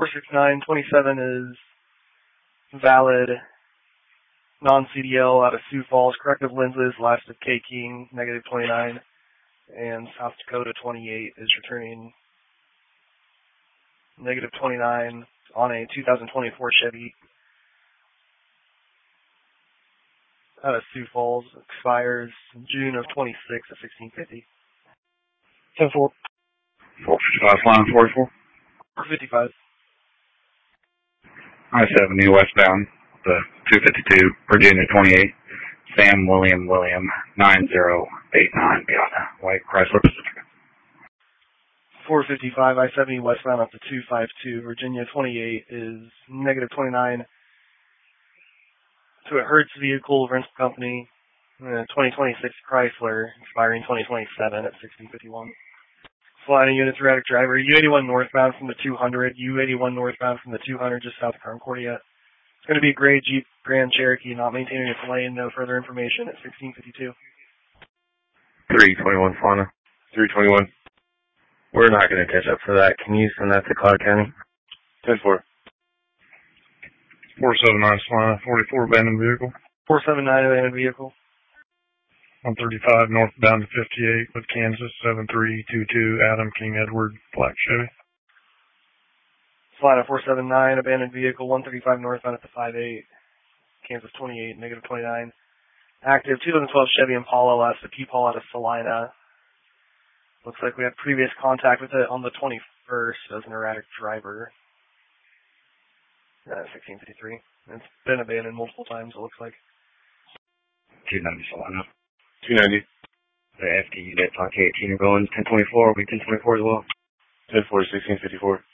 46927 is valid. Non-CDL out of Sioux Falls. Corrective lenses, last of K King, -29. And South Dakota 28 is returning -29 on a 2024 Chevy out of Sioux Falls. Expires June of 26 at 1650. 10-4. 455 flying 44. 455. I-70 westbound, the 252, Virginia 28, Sam William 9089 Beata, white Chrysler Pacifica. 455 I-70 westbound up to 252, Virginia 28 is -29 to a Hertz vehicle rental company, 2026 Chrysler, expiring 2027 at 1651. Flying units, erratic driver, U81 northbound from the 200, U81 northbound from the 200 just south of Concordia. It's going to be a gray Jeep Grand Cherokee, not maintaining its lane, no further information at 1652. 321 Fauna. 321. We're not going to catch up for that. Can you send that to Cloud County? 10-4. 479 Fauna, 44 abandoned vehicle. 479 abandoned vehicle. 135 northbound to 58 with Kansas 7322 Adam King Edward black Chevy. Flight of 479 abandoned vehicle 135 northbound at the 58 Kansas 28 -29. Active 2012 Chevy Impala last to P-Paul out of Salina. Looks like we had previous contact with it on the 21st as an erratic driver. 1653. It's been abandoned multiple times, it looks like. 290 Salina. 290. The FD unit on K18 are going 1024, we 1024 as well. 10-4, 1654.